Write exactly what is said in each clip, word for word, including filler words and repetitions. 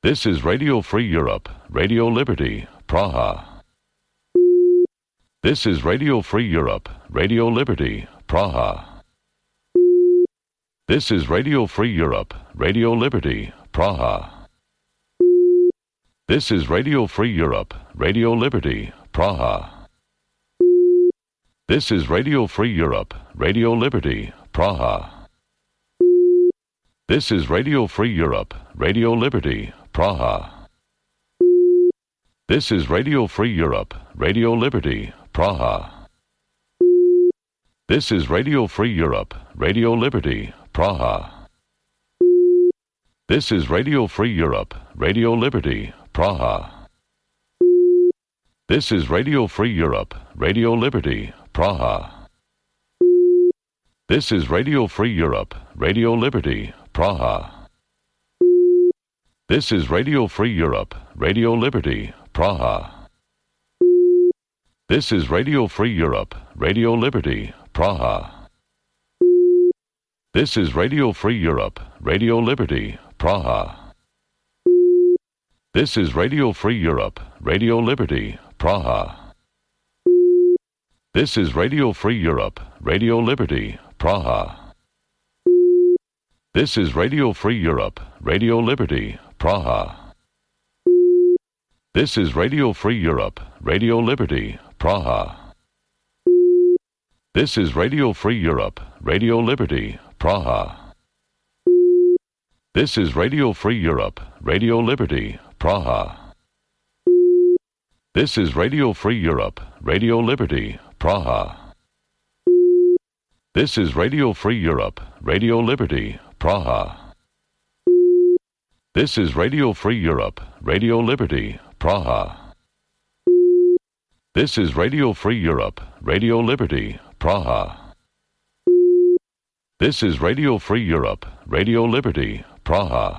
This is Radio Free Europe, Radio Liberty, Praha. This is Radio Free Europe, Radio Liberty, Praha. This is Radio Free Europe, Radio Liberty, Praha. This is Radio Free Europe, Radio Liberty, Praha. This is Radio Free Europe, Radio Liberty, Praha. This is Radio Free Europe, Radio Liberty, Praha. This is Radio Free Europe, Radio Liberty, Praha. This is Radio Free Europe, Radio Liberty, Praha. This is Radio Free Europe, Radio Liberty, Praha. This is Radio Free Europe, Radio Liberty, Praha. This is Radio Free Europe, Radio Liberty, Praha. This is Radio Free Europe, Radio Liberty, Praha. This is Radio Free Europe, Radio Liberty, Praha. This is Radio Free Europe, Radio Liberty, Praha. This is Radio Free Europe, Radio Liberty, Praha. This is Radio Free Europe, Radio Liberty, Praha. This is Radio Free Europe, Radio Liberty, Praha. This is Radio Free Europe, Radio Liberty, Praha. This is Radio Free Europe, Radio Liberty, Praha. This is Radio Free Europe, Radio Liberty, Praha. This is Radio Free Europe, Radio Liberty, Praha. This is Radio Free Europe, Radio Liberty, Praha. This is Radio Free Europe, Radio Liberty, Praha. This is Radio Free Europe, Radio Liberty, Praha. This is Radio Free Europe, Radio Liberty, Praha.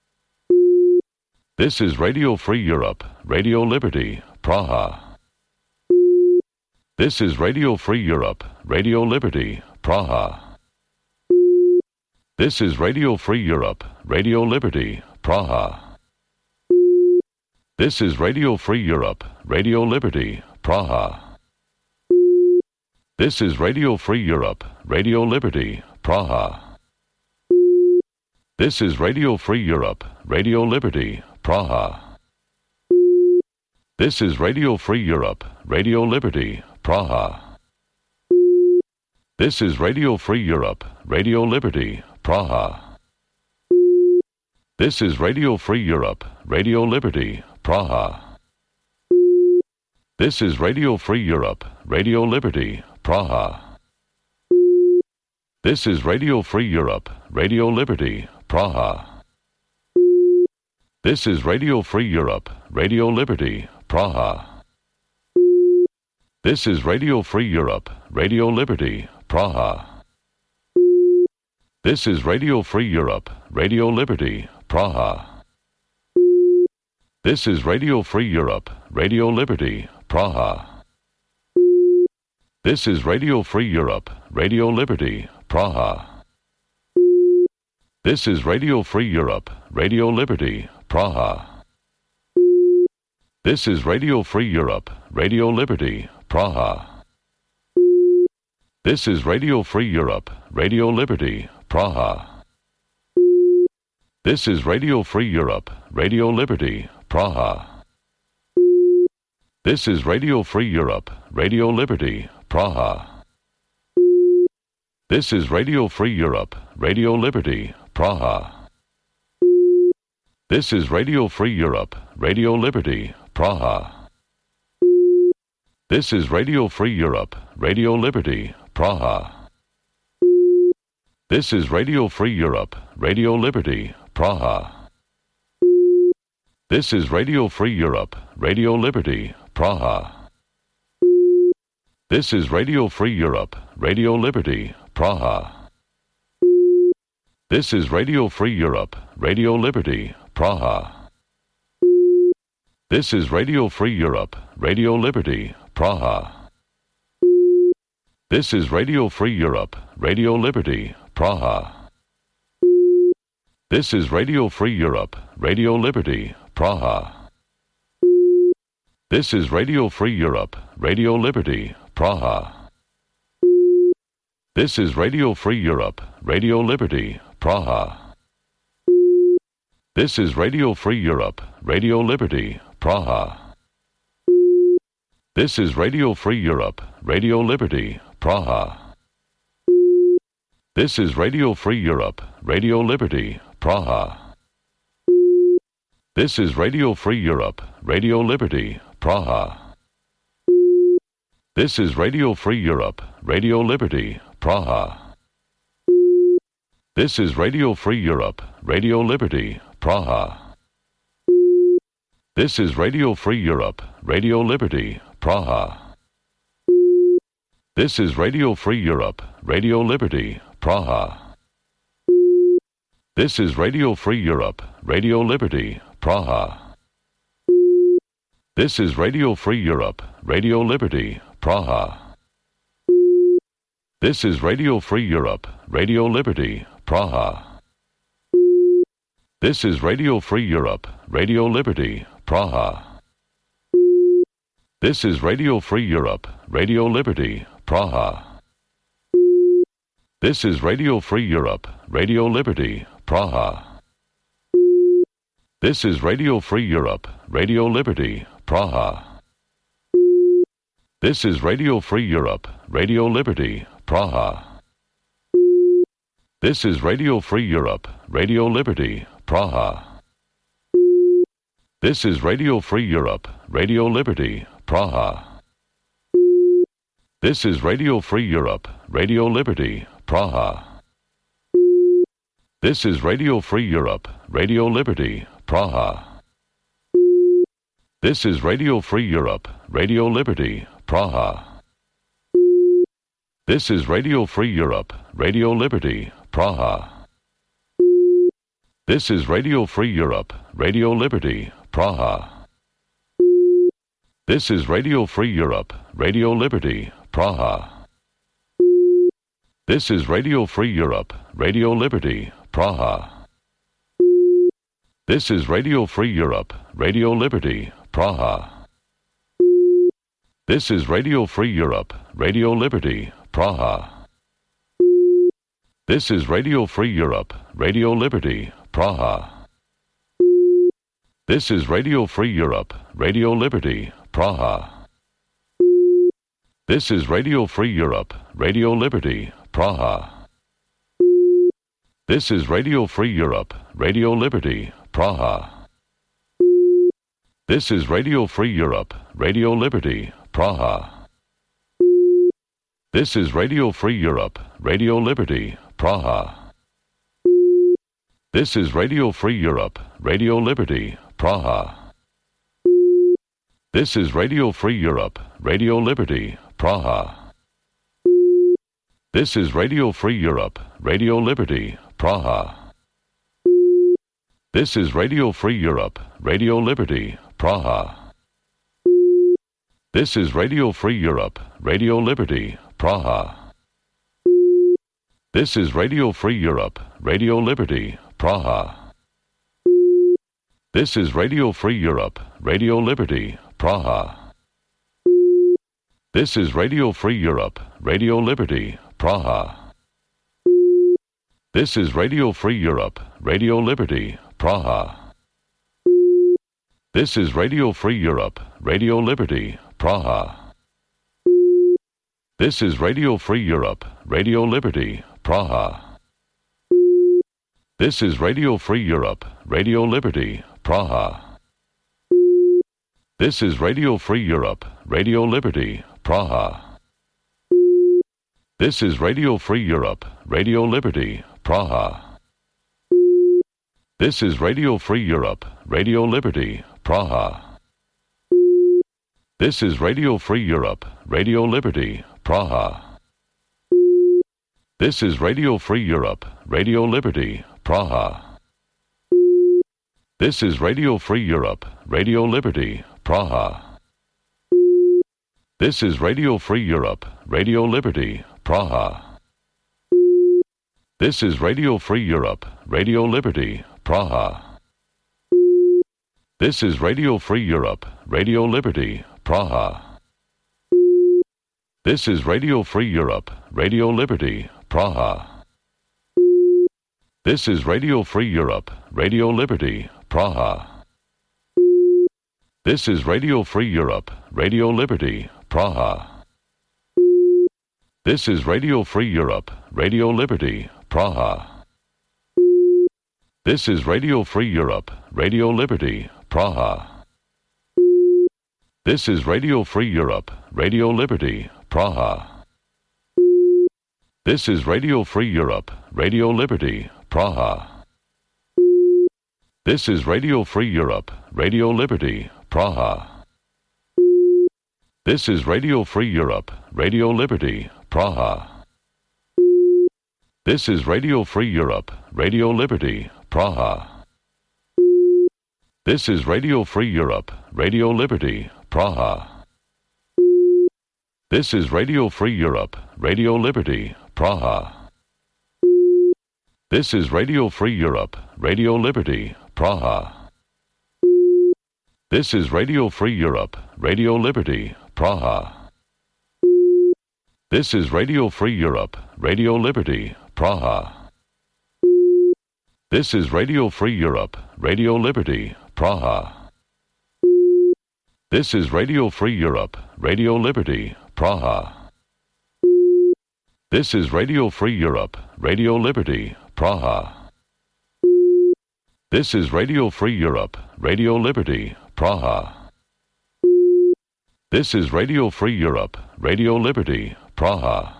This is Radio Free Europe, Radio Liberty, Praha. This is Radio Free Europe, Radio Liberty, Praha. This is Radio Free Europe, Radio Liberty, Praha. This is Radio Free Europe, Radio Liberty, Praha. This is Radio Free Europe, Radio Liberty, Praha. This is Radio Free Europe, Radio Liberty, Praha. This is Radio Free Europe, Radio Liberty, Praha. This is Radio Free Europe, Radio Liberty, Praha. This is Radio Free Europe, Radio Liberty, Praha. This is Radio Free Europe, Radio Liberty, Praha. This is Radio Free Europe, Radio Liberty, Praha. This is Radio Free Europe, Radio Liberty, Praha. This is Radio Free Europe, Radio Liberty, Praha. This is Radio Free Europe, Radio Liberty, Praha. This is Radio Free Europe, Radio Liberty, Praha. This is Radio Free Europe, Radio Liberty, Praha. This is Radio Free Europe, Radio Liberty, Praha. This is Radio Free Europe, Radio Liberty, Praha. This is Radio Free Europe, Radio Liberty, Praha. This is Radio Free Europe, Radio Liberty, Praha. This is Radio Free Europe, Radio Liberty, Praha. This is Radio Free Europe, Radio Liberty, Praha. This is Radio Free Europe, Radio Liberty, Praha. This is Radio Free Europe, Radio Liberty, Praha. This is Radio Free Europe, Radio Liberty, Praha. This is Radio Free Europe, Radio Liberty, Praha. This is Radio Free Europe, Radio Liberty, Praha. This is Radio Free Europe, Radio Liberty, Praha. This is Radio Free Europe, Radio Liberty, Praha. This is Radio Free Europe, Radio Liberty, Praha. This is Radio Free Europe, Radio Liberty, Praha. This is Radio Free Europe, Radio Liberty, Praha. This is Radio Free Europe, Radio Liberty, Praha. This is Radio Free Europe, Radio Liberty, Praha. This is Radio Free Europe, Radio Liberty, Praha. This is Radio Free Europe, Radio Liberty, Praha. This is Radio Free Europe, Radio Liberty, Praha. This is Radio Free Europe, Radio Liberty, Praha. This is Radio Free Europe, Radio Liberty, Praha. This is Radio Free Europe, Radio Liberty, Praha. This is Radio Free Europe, Radio Liberty, Praha. This is Radio Free Europe, Radio Liberty, Praha. This is Radio Free Europe, Radio Liberty, Praha. This is Radio Free Europe, Radio Liberty, Praha. This is Radio Free Europe, Radio Liberty, Praha. This is Radio Free Europe, Radio Liberty, Praha. This is Radio Free Europe, Radio Liberty, Praha. This is Radio Free Europe, Radio Liberty, Praha. This is Radio Free Europe, Radio Liberty, Praha. This is Radio Free Europe, Radio Liberty, Praha. This is Radio Free Europe, Radio Liberty, Praha. This is Radio Free Europe, Radio Liberty, Praha. This is Radio Free Europe, Radio Liberty, Praha. This is Radio Free Europe, Radio Liberty, Praha. This is Radio Free Europe, Radio Liberty, Praha. This is Radio Free Europe, Radio Liberty, Praha. This is Radio Free Europe, Radio Liberty, Praha. This is Radio Free Europe, Radio Liberty, Praha. This is Radio Free Europe, Radio Liberty, Praha. This is Radio Free Europe, Radio Liberty, Praha. This is Radio Free Europe, Radio Liberty, Praha. This is Radio Free Europe, Radio Liberty, Praha. This is Radio Free Europe, Radio Liberty, Praha. This is Radio Free Europe, Radio Liberty, Praha. This is Radio Free Europe, Radio Liberty, Praha. This is Radio Free Europe, Radio Liberty, Praha. This is Radio Free Europe, Radio Liberty, Praha. This is Radio Free Europe, Radio Liberty, Praha. This is Radio Free Europe, Radio Liberty, Praha. This is Radio Free Europe, Radio Liberty, Praha. This is Radio Free Europe, Radio Liberty, Praha. This is Radio Free Europe, Radio Liberty, Praha. This is Radio Free Europe, Radio Liberty, Praha. This is Radio Free Europe, Radio Liberty, Praha. This is Radio Free Europe, Radio Liberty, Praha. This is Radio Free Europe, Radio Liberty, Praha. This is Radio Free Europe, Radio Liberty, Praha. This is Radio Free Europe, Radio Liberty, Praha. This is Radio Free Europe, Radio Liberty, Praha. This is Radio Free Europe, Radio Liberty, Praha. This is Radio Free Europe, Radio Liberty, Praha. This is Radio Free Europe, Radio Liberty, Praha. This is Radio Free Europe, Radio Liberty, Praha. This is Radio Free Europe, Radio Liberty, Praha. This is Radio Free Europe, Radio Liberty, Praha. This is Radio Free Europe, Radio Liberty, Praha. This is Radio Free Europe, Radio Liberty, Praha. This is Radio Free Europe, Radio Liberty, Praha. This is Radio Free Europe, Radio Liberty, Praha. This is Radio Free Europe, Radio Liberty, Praha. This is Radio Free Europe, Radio Liberty, Praha. This is Radio Free Europe, Radio Liberty, Praha. This is Radio Free Europe, Radio Liberty, Praha. This is Radio Free Europe, Radio Liberty, Praha. This is Radio Free Europe, Radio Liberty, Praha. This is Radio Free Europe, Radio Liberty, Praha. This is Radio Free Europe, Radio Liberty, Praha. This is Radio Free Europe, Radio Liberty, Praha. This is Radio Free Europe, Radio Liberty, Praha. This is Radio Free Europe, Radio Liberty, Praha. This is Radio Free Europe, Radio Liberty, Praha. This is Radio Free Europe, Radio Liberty, Praha. This is Radio Free Europe, Radio Liberty, Praha. This is Radio Free Europe, Radio Liberty, Praha. This is Radio Free Europe, Radio Liberty, Praha. This is Radio Free Europe, Radio Liberty, Praha. This is Radio Free Europe, Radio Liberty, Praha.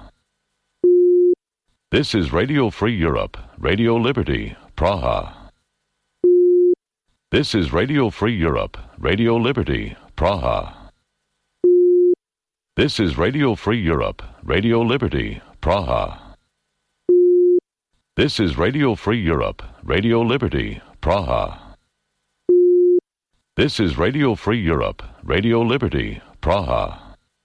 This is Radio Free Europe, Radio Liberty, Praha. This is Radio Free Europe, Radio Liberty, Praha. This is Radio Free Europe, Radio Liberty, Praha. This is Radio Free Europe, Radio Liberty, Praha. This is Radio Free Europe, Radio Liberty, Praha.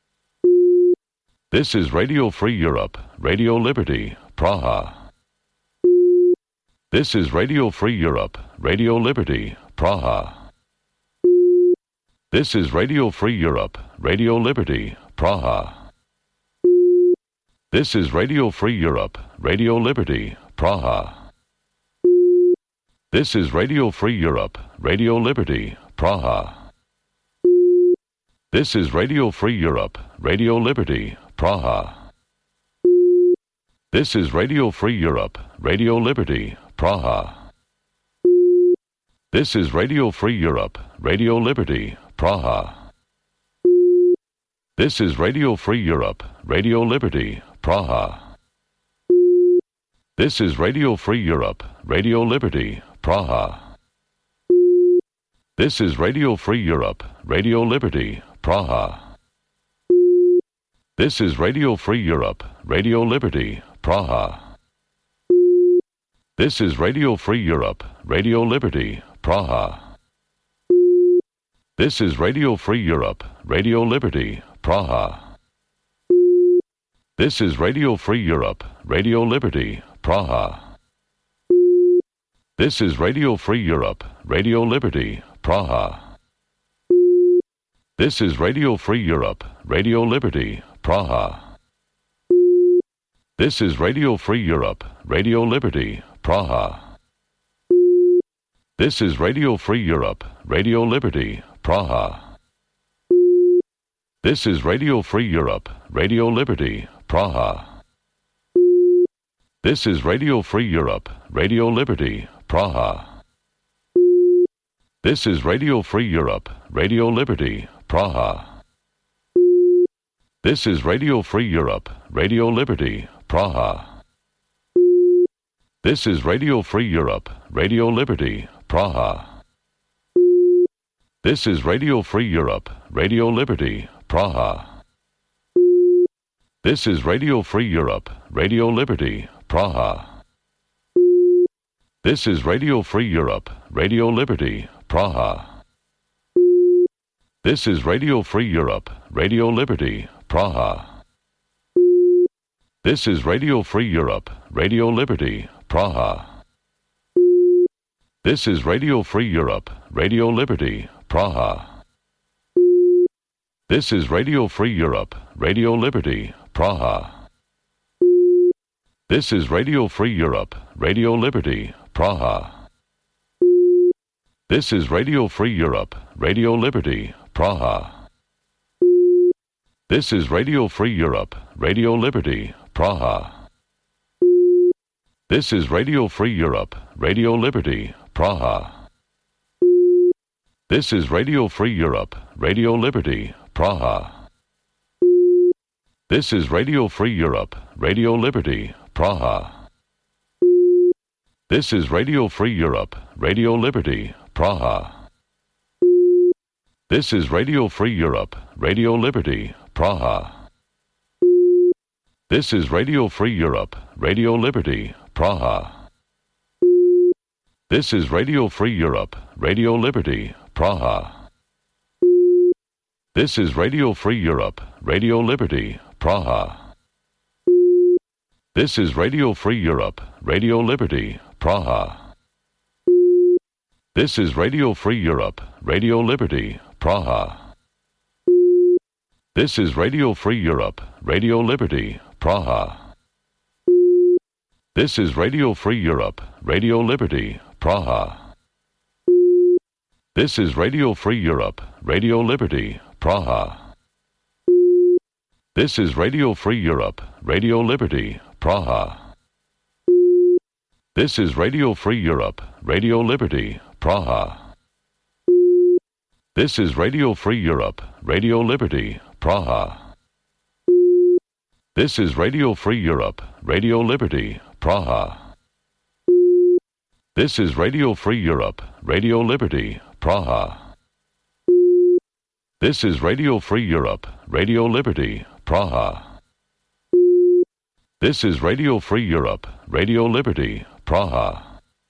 This is Radio Free Europe, Radio Liberty, Praha. This is Radio Free Europe, Radio Liberty, Praha. This is Radio Free Europe, Radio Liberty, Praha. This is Radio Free Europe, Radio Liberty, Praha. This is Radio Free Europe, Radio Liberty, Praha. This is Radio Free Europe, Radio Liberty, Praha. This is Radio Free Europe, Radio Liberty, Praha. This is Radio Free Europe, Radio Liberty, Praha. This is Radio Free Europe, Radio Liberty, Praha. This is Radio Free Europe, Radio Liberty, Praha. This is Radio Free Europe, Radio Liberty, Praha. This is Radio Free Europe, Radio Liberty, Praha. This is Radio Free Europe, Radio Liberty, Praha. This is Radio Free Europe, Radio Liberty, Praha. This is Radio Free Europe, Radio Liberty, Praha. This is Radio Free Europe, Radio Liberty, Praha. This is Radio Free Europe, Radio Liberty, Praha. This is Radio Free Europe, Radio Liberty, Praha. This is Radio Free Europe, Radio Liberty, Praha. This is Radio Free Europe, Radio Liberty, Praha. This is Radio Free Europe, Radio Liberty, Praha. This is Radio Free Europe, Radio Liberty, Praha. This is Radio Free Europe, Radio Liberty, Praha. This is Radio Free Europe, Radio Liberty, Praha. This is Radio Free Europe, Radio Liberty, Praha. This is Radio Free Europe, Radio Liberty, Praha. This is Radio Free Europe, Radio Liberty, Praha. This is Radio Free Europe, Radio Liberty, Praha. This is Radio Free Europe, Radio Liberty, Praha. This is Radio Free Europe, Radio Liberty, Praha. This is Radio Free Europe, Radio Liberty, Praha. This is Radio Free Europe, Radio Liberty, Praha. This is Radio Free Europe, Radio Liberty, Praha. This is Radio Free Europe, Radio Liberty, Praha. This is Radio Free Europe, Radio Liberty, Praha. This is Radio Free Europe, Radio Liberty, Praha. This is Radio Free Europe, Radio Liberty, Praha. This is Radio Free Europe, Radio Liberty, Praha. This is Radio Free Europe, Radio Liberty, Praha. This is Radio Free Europe, Radio Liberty, Praha. This is Radio Free Europe, Radio Liberty, Praha. This is Radio Free Europe, Radio Liberty, Praha. This is Radio Free Europe, Radio Liberty, Praha. This is Radio Free Europe, Radio Liberty, Praha. This is Radio Free Europe, Radio Liberty, Praha. This is Radio Free Europe, Radio Liberty, Praha. This is Radio Free Europe, Radio Liberty, Praha. This is Radio Free Europe, Radio Liberty, Praha. This is Radio Free Europe, Radio Liberty, Praha. This is Radio Free Europe, Radio Liberty, Praha. This is Radio Free Europe, Radio Liberty, Praha. This is Radio Free Europe, Radio Liberty, Praha. This is Radio Free Europe, Radio Liberty, Praha. This is Radio Free Europe, Radio Liberty, Praha.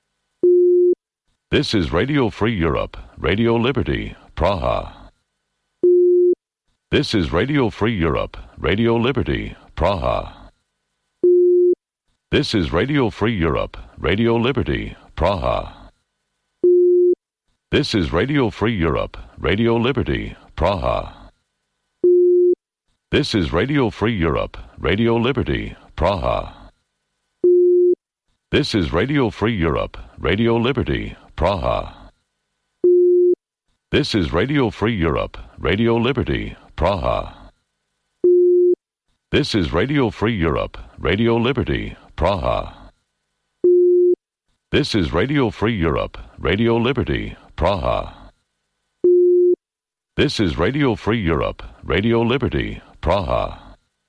This is Radio Free Europe, Radio Liberty, Praha. This is Radio Free Europe, Radio Liberty, Praha. This is Radio Free Europe, Radio Liberty, Praha. This is Radio Free Europe, Radio Liberty, Praha. This is Radio Free Europe, Radio Liberty, Praha. This is Radio Free Europe, Radio Liberty, Praha. This is Radio Free Europe, Radio Liberty, Praha. This is Radio Free Europe, Radio Liberty, Praha. This is Radio Free Europe, Radio Liberty, Praha. This is Radio Free Europe, Radio Liberty, Praha.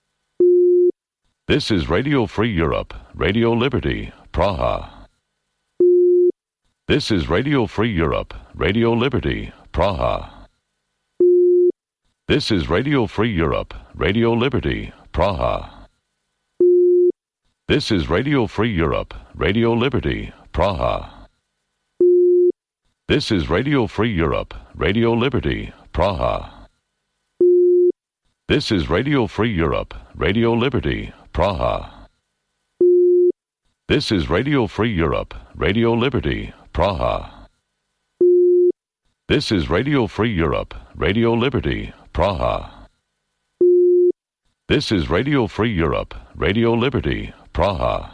This is Radio Free Europe, Radio Liberty, Praha. This is Radio Free Europe, Radio Liberty, Praha. This is Radio Free Europe, Radio Liberty, Praha. This is Radio Free Europe, Radio Liberty, Praha. This is Radio Free Europe, Radio Liberty, Praha. This is Radio Free Europe, Radio Liberty, Praha. This is Radio Free Europe, Radio Liberty, Praha. This is Radio Free Europe, Radio Liberty, Praha. This is Radio Free Europe, Radio Liberty, Praha.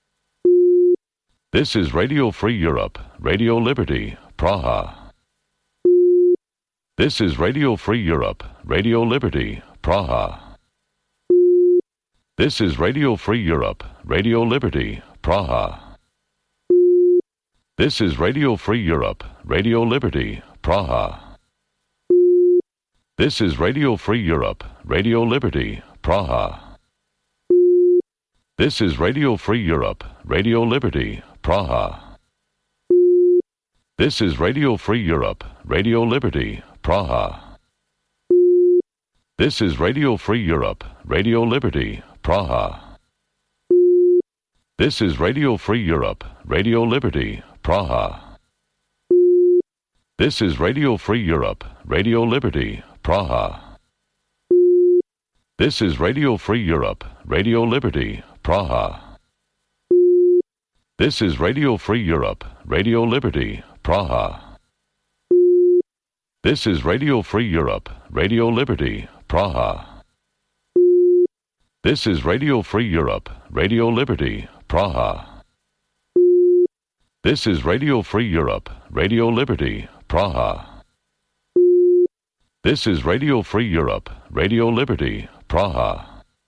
This is Radio Free Europe, Radio Liberty, Praha. This is Radio Free Europe, Radio Liberty, Praha. This is Radio Free Europe, Radio Liberty, Praha. This is Radio Free Europe, Radio Liberty, Praha. This is Radio Free Europe, Radio Liberty, Praha. This is Radio Free Europe, Radio Liberty, Praha. This is Radio Free Europe, Radio Liberty, Praha. This is Radio Free Europe, Radio Liberty, Praha. This is Radio Free Europe, Radio Liberty, Praha. This is Radio Free Europe, Radio Liberty, Praha. This is Radio Free Europe, Radio Liberty, Praha. This is Radio Free Europe, Radio Liberty, Praha. This is Radio Free Europe, Radio Liberty, Praha. This is Radio Free Europe, Radio Liberty, Praha. This is Radio Free Europe, Radio Liberty, Praha. This is Radio Free Europe, Radio Liberty, Praha.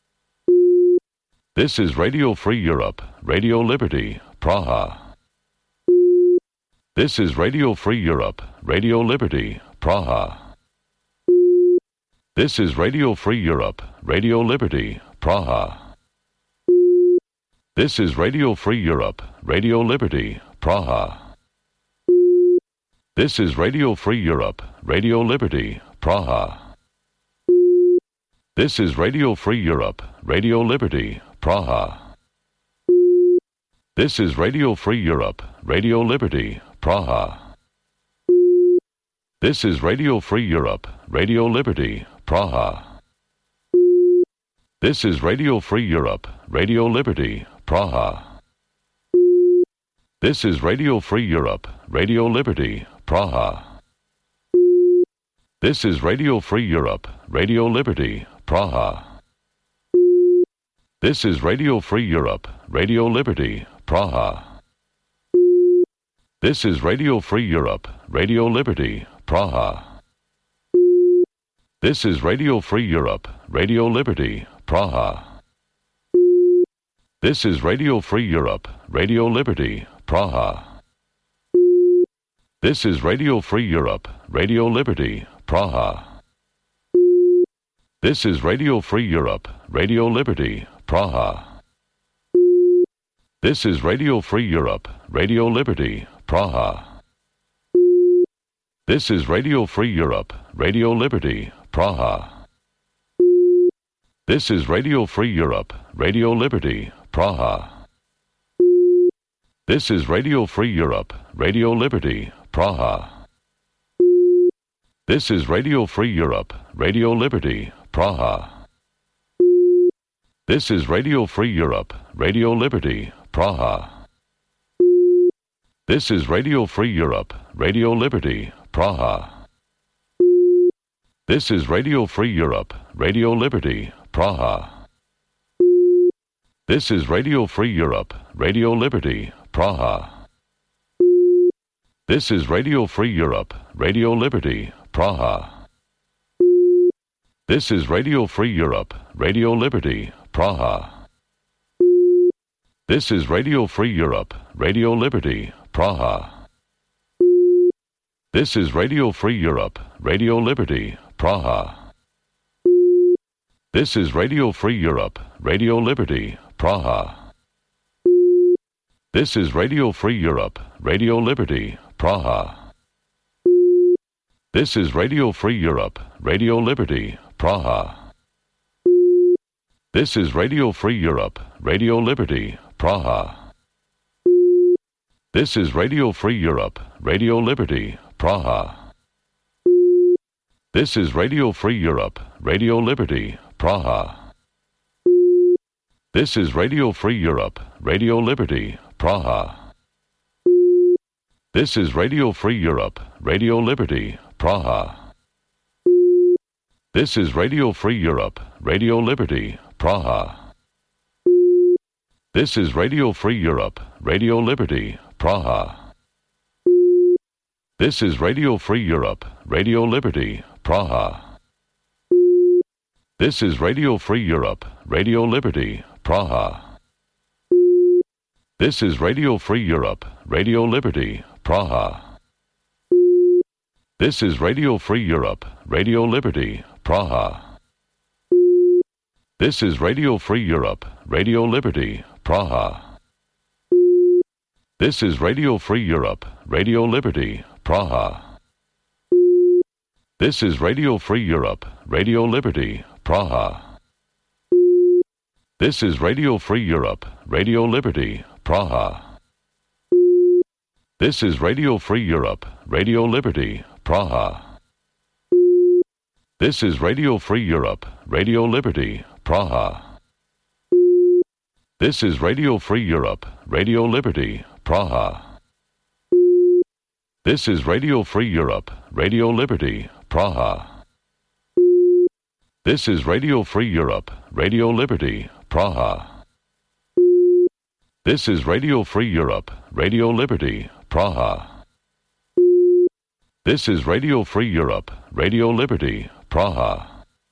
This is Radio Free Europe, Radio Liberty, Praha. This is Radio Free Europe, Radio Liberty, Praha. This is Radio Free Europe, Radio Liberty, Praha. This is Radio Free Europe, Radio Liberty, Praha. This is Radio Free Europe, Radio Liberty, Praha. This is Radio Free Europe, Radio Liberty, Praha. This is Radio Free Europe, Radio Liberty, Praha. This is Radio Free Europe, Radio Liberty, Praha. This is Radio Free Europe, Radio Liberty, Praha. This is Radio Free Europe, Radio Liberty, Praha. This is Radio Free Europe, Radio Liberty, Praha. This is Radio Free Europe, Radio Liberty, Praha. This is Radio Free Europe, Radio Liberty, Praha. This is Radio Free Europe, Radio Liberty, Praha. This is Radio Free Europe, Radio Liberty, Praha. This is Radio Free Europe, Radio Liberty, Praha. This is Radio Free Europe, Radio Liberty, Praha. This is Radio Free Europe, Radio Liberty, Praha. This is Radio Free Europe, Radio Liberty, Praha. This is Radio Free Europe, Radio Liberty, Praha. This is Radio Free Europe, Radio Liberty, Praha. This is Radio Free Europe, Radio Liberty, Praha. This is Radio Free Europe, Radio Liberty, Praha. This is Radio Free Europe, Radio Liberty, Praha. This is Radio Free Europe, Radio Liberty, Praha. This is Radio Free Europe, Radio Liberty, Praha. This is Radio Free Europe, Radio Liberty, Praha. This is Radio Free Europe, Radio Liberty, Praha. This is Radio Free Europe, Radio Liberty, Praha. This is Radio Free Europe, Radio Liberty, Praha. This is Radio Free Europe, Radio Liberty, Praha. This is Radio Free Europe, Radio Liberty, Praha. This is Radio Free Europe, Radio Liberty, Praha. This is Radio Free Europe, Radio Liberty, Praha. This is Radio Free Europe, Radio Liberty, Praha. This is Radio Free Europe, Radio Liberty, Praha. This is Radio Free Europe, Radio Liberty, Praha. This is Radio Free Europe, Radio Liberty, Praha. This is Radio Free Europe, Radio Liberty, Praha. This is Radio Free Europe, Radio Liberty, Praha. This is Radio Free Europe, Radio Liberty, Praha. This is Radio Free Europe, Radio Liberty, Praha. This is Radio Free Europe, Radio Liberty, Praha. This is Radio Free Europe, Radio Liberty, Praha. This is Radio Free Europe, Radio Liberty, Praha. This is Radio Free Europe, Radio Liberty, Praha. This is Radio Free Europe, Radio Liberty, Praha. This is Radio Free Europe, Radio Liberty, Praha. This is Radio Free Europe, Radio Liberty, Praha. This is Radio Free Europe, Radio Liberty, Praha. This is Radio Free Europe, Radio Liberty, Praha. This is Radio Free Europe, Radio Liberty, Praha. This is Radio Free Europe, Radio Liberty, Praha. This is Radio Free Europe, Radio Liberty, Praha. This is Radio Free Europe, Radio Liberty, Praha.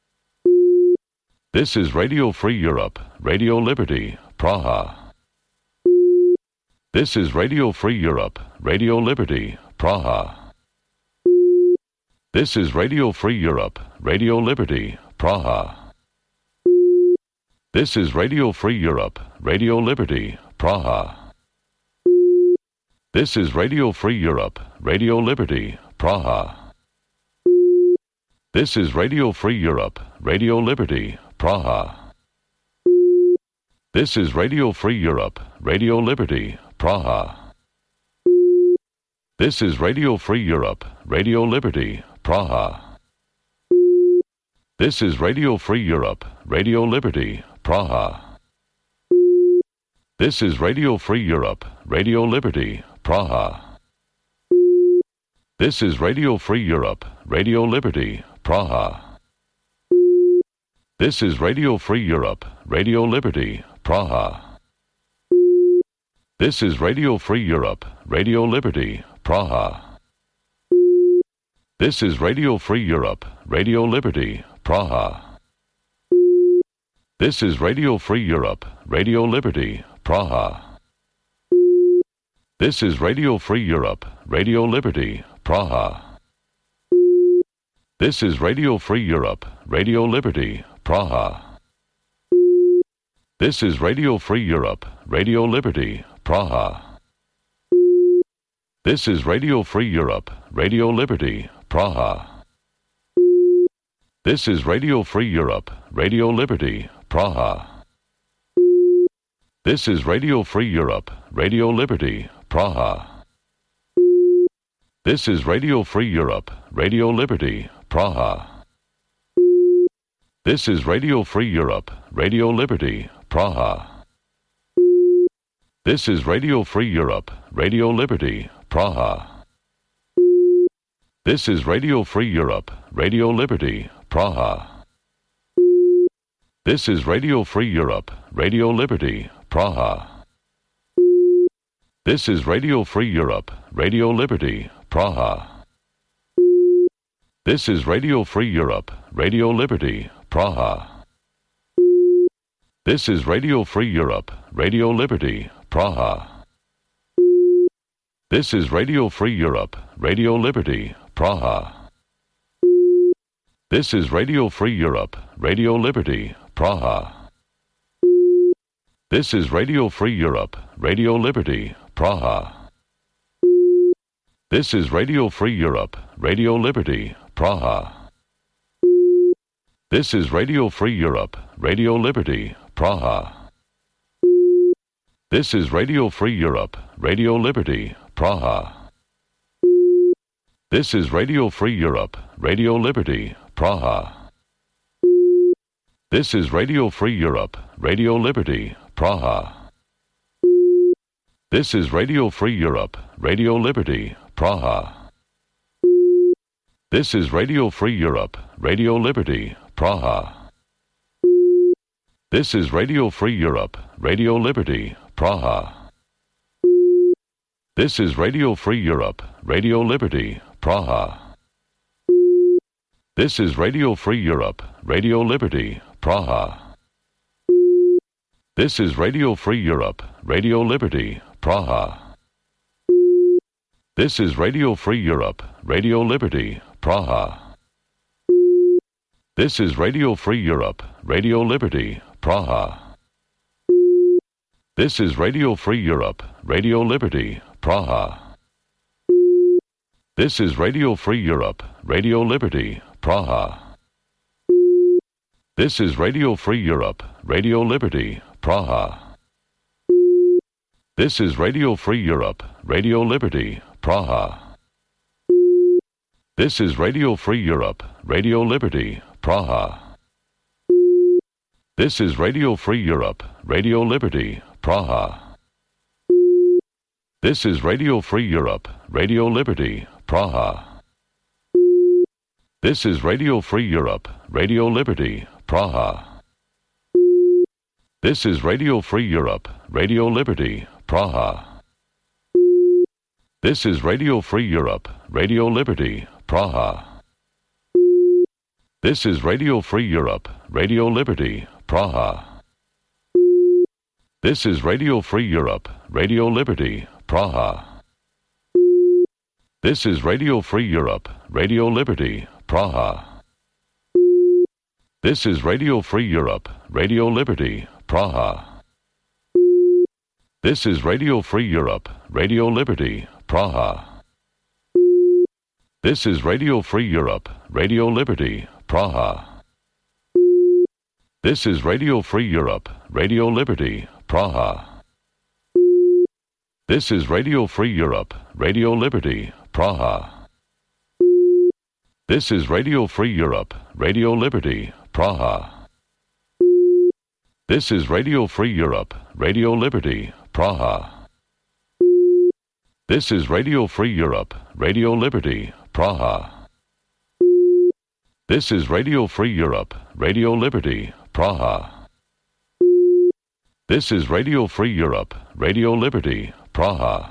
This is Radio Free Europe, Radio Liberty, Praha. This is Radio Free Europe, Radio Liberty, Praha. This is Radio Free Europe, Radio Liberty, Praha. This is Radio Free Europe, Radio Liberty, Praha. This is Radio Free Europe, Radio Liberty, Praha. This is Radio Free Europe, Radio Liberty, Praha. This is Radio Free Europe, Radio Liberty, Praha. This is Radio Free Europe, Radio Liberty, Praha. This is Radio Free Europe, Radio Liberty, Praha. This is Radio Free Europe, Radio Liberty, Praha. This is Radio Free Europe, Radio Liberty, Praha. This is Radio Free Europe, Radio Liberty, Praha. This is Radio Free Europe, Radio Liberty, Praha. This is Radio Free Europe, Radio Liberty, Praha. This is Radio Free Europe, Radio Liberty, Praha. This is Radio Free Europe, Radio Liberty, Praha. This is Radio Free Europe, Radio Liberty, Praha. This is Radio Free Europe, Radio Liberty, Praha. This is Radio Free Europe, Radio Liberty, Praha. This is Radio Free Europe, Radio Liberty, Praha. This is Radio Free Europe, Radio Liberty, Praha. This is Radio Free Europe, Radio Liberty, Praha. This is Radio Free Europe, Radio Liberty, Praha. This is Radio Free Europe, Radio Liberty, Praha. This is Radio Free Europe, Radio Liberty, Praha. This is Radio Free Europe, Radio Liberty, Praha. This is Radio Free Europe, Radio Liberty, Praha. This is Radio Free Europe, Radio Liberty, Praha. This is Radio Free Europe, Radio Liberty, Praha. This is Radio Free Europe, Radio Liberty, Praha. This is Radio Free Europe, Radio Liberty, Praha. This is Radio Free Europe, Radio Liberty, Praha. This is Radio Free Europe, Radio Liberty, Praha. This is Radio Free Europe, Radio Liberty, Praha. This is Radio Free Europe, Radio Liberty, Praha. This is Radio Free Europe, Radio Liberty, Praha. This is Radio Free Europe, Radio Liberty, Praha. This is Radio Free Europe, Radio Liberty, Praha. This is Radio Free Europe, Radio Liberty, Praha. This is Radio Free Europe, Radio Liberty, Praha. This is Radio Free Europe, Radio Liberty, Praha. This is Radio Free Europe, Radio Liberty, Praha. This is Radio Free Europe, Radio Liberty, Praha. This is Radio Free Europe, Radio Liberty, Praha. This is Radio Free Europe, Radio Liberty, Praha. This is Radio Free Europe, Radio Liberty, Praha. This is Radio Free Europe, Radio Liberty, Praha. This is Radio Free Europe, Radio Liberty, Praha. This is Radio Free Europe, Radio Liberty, Praha. This is Radio Free Europe, Radio Liberty, Praha. This is Radio Free Europe, Radio Liberty, Praha. This is Radio Free Europe, Radio Liberty, Praha. This is Radio Free Europe, Radio Liberty, Praha. This is Radio Free Europe, Radio Liberty, Praha. This is Radio Free Europe, Radio Liberty, Praha. This is Radio Free Europe, Radio Liberty, Praha. This is Radio Free Europe, Radio Liberty, Praha. This is Radio Free Europe, Radio Liberty, Praha. This is Radio Free Europe, Radio Liberty, Praha. This is Radio Free Europe, Radio Liberty, Praha. This is Radio Free Europe, Radio Liberty, Praha. This is Radio Free Europe, Radio Liberty, Praha. This is Radio Free Europe, Radio Liberty, Praha. This is Radio Free Europe, Radio Liberty, Praha. This is Radio Free Europe, Radio Liberty, Praha. This is Radio Free Europe, Radio Liberty, Praha. This is Radio Free Europe, Radio Liberty, Praha. This is Radio Free Europe, Radio Liberty, Praha.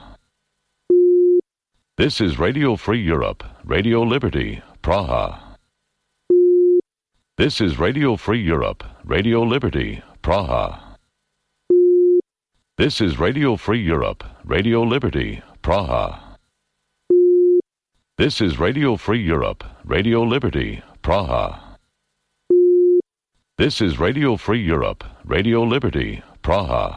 This is Radio Free Europe, Radio Liberty, Praha. This is Radio Free Europe, Radio Liberty, Praha. This is Radio Free Europe, Radio Liberty, Praha. This is Radio Free Europe, Radio Liberty, Praha. This is Radio Free Europe, Radio Liberty, Praha.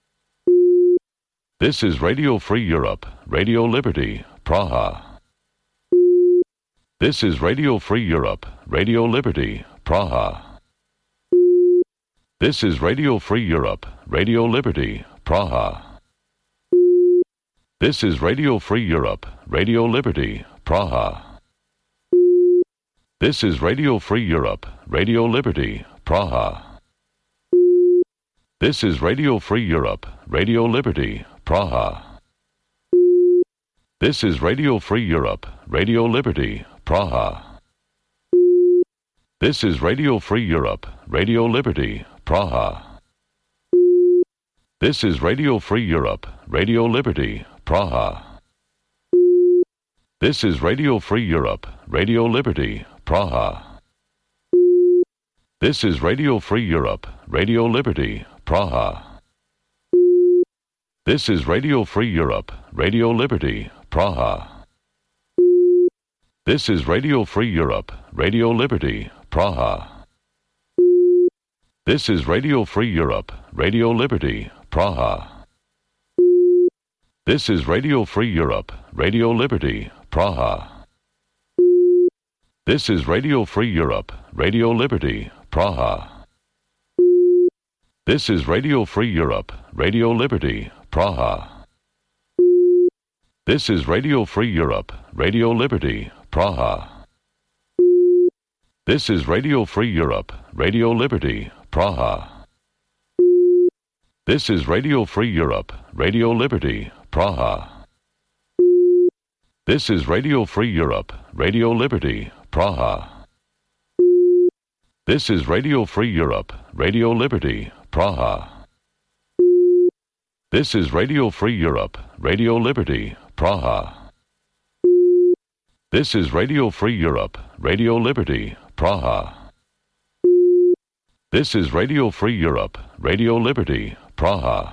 This is Radio Free Europe, Radio Liberty, Praha. This is Radio Free Europe, Radio Liberty, Praha. This is Radio Free Europe, Radio Liberty, Praha. This is Radio Free Europe, Radio Liberty, Praha. This is Radio Free Europe, Radio Liberty, Praha. This is Radio Free Europe, Radio Liberty, Praha. This is Radio Free Europe, Radio Liberty, Praha. This is Radio Free Europe, Radio Liberty, Praha. This is Radio Free Europe, Radio Liberty, Praha. This is Radio Free Europe, Radio Liberty, Praha. This is Radio Free Europe, Radio Liberty, Praha. This is Radio Free Europe, Radio Liberty, Praha. This is Radio Free Europe, Radio Liberty, Praha. This is Radio Free Europe, Radio Liberty, Praha. This is Radio Free Europe, Radio Liberty, Praha. This is Radio Free Europe, Radio Liberty, Praha. This is Radio Free Europe, Radio Liberty, Praha. This is Radio Free Europe, Radio Liberty, Praha. This is Radio Free Europe, Radio Liberty, Praha. This is Radio Free Europe, Radio Liberty, Praha. This is Radio Free Europe, Radio Liberty, Praha. This is Radio Free Europe, Radio Liberty, Praha. This is Radio Free Europe, Radio Liberty, Praha. This is Radio Free Europe, Radio Liberty, Praha. This is Radio Free Europe, Radio Liberty, Praha.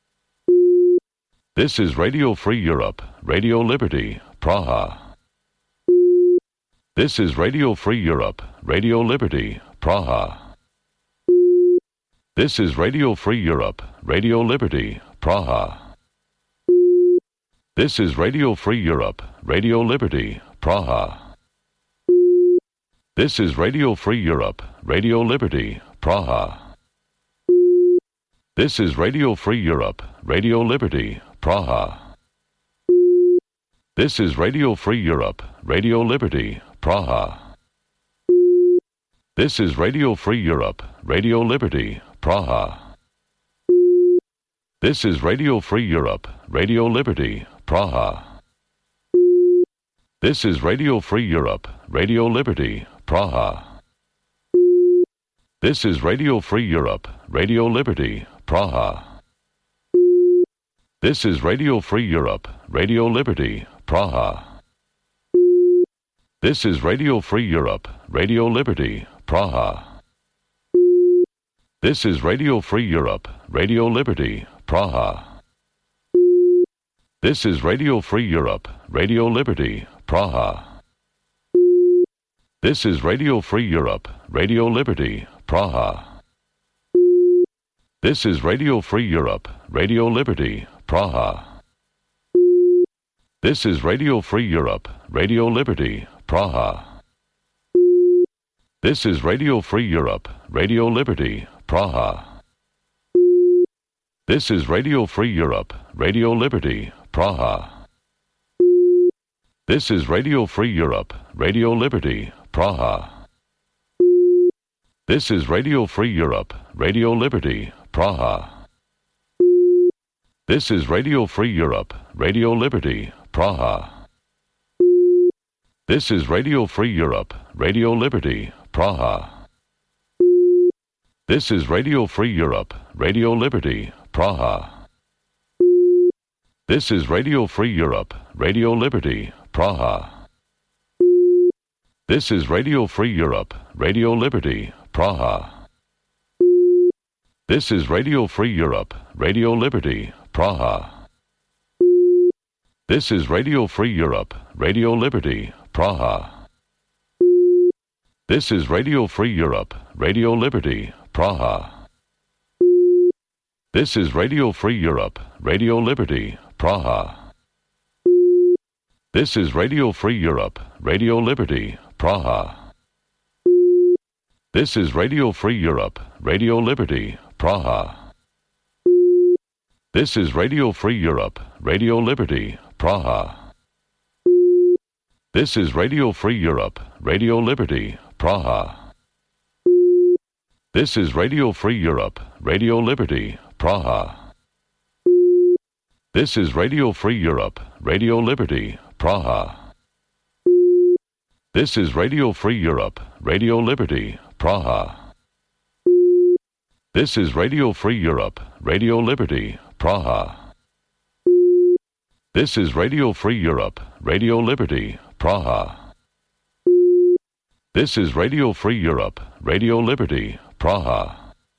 This is Radio Free Europe, Radio Liberty, Praha. This is Radio Free Europe, Radio Liberty, Praha. This is Radio Free Europe, Radio Liberty, Praha. This is Radio Free Europe, Radio Liberty, Praha. This is Radio Free Europe, Radio Liberty, Praha. This is Radio Free Europe, Radio Liberty, Praha. This is Radio Free Europe, Radio Liberty, Praha. This is Radio Free Europe, Radio Liberty, Praha. This is Radio Free Europe, Radio Liberty, Praha. This is Radio Free Europe, Radio Liberty, Praha. This is Radio Free Europe, Radio Liberty, Praha. This is Radio Free Europe, Radio Liberty, Praha. This is Radio Free Europe, Radio Liberty, Praha. This is Radio Free Europe, Radio Liberty, Praha. This is Radio Free Europe, Radio Liberty, Praha. This is Radio Free Europe, Radio Liberty, Praha. This is Radio Free Europe, Radio Liberty, Praha. This is Radio Free Europe, Radio Liberty, Praha. This is Radio Free Europe, Radio Liberty, Praha. This is Radio Free Europe, Radio Liberty, Praha. This is Radio Free Europe, Radio Liberty, Praha. This is Radio Free Europe, Radio Liberty, Praha. This is Radio Free Europe, Radio Liberty, Praha. This is Radio Free Europe, Radio Liberty, Praha. This is Radio Free Europe, Radio Liberty, Praha. This is Radio Free Europe, Radio Liberty, Praha. This is Radio Free Europe, Radio Liberty, Praha. This is Radio Free Europe, Radio Liberty, Praha. This is Radio Free Europe, Radio Liberty, Praha. This is Radio Free Europe, Radio Liberty, Praha. This is Radio Free Europe, Radio Liberty, Praha. This is Radio Free Europe, Radio Liberty, Praha. This is Radio Free Europe, Radio Liberty, Praha. This is Radio Free Europe, Radio Liberty, Praha. This is Radio Free Europe, Radio Liberty, Praha. This is Radio Free Europe, Radio Liberty, Praha. This is Radio Free Europe, Radio Liberty, Praha. This is Radio Free Europe, Radio Liberty, Praha. This is Radio Free Europe, Radio Liberty, Praha. This is Radio Free Europe, Radio Liberty, Praha. This is Radio Free Europe, Radio Liberty, Praha.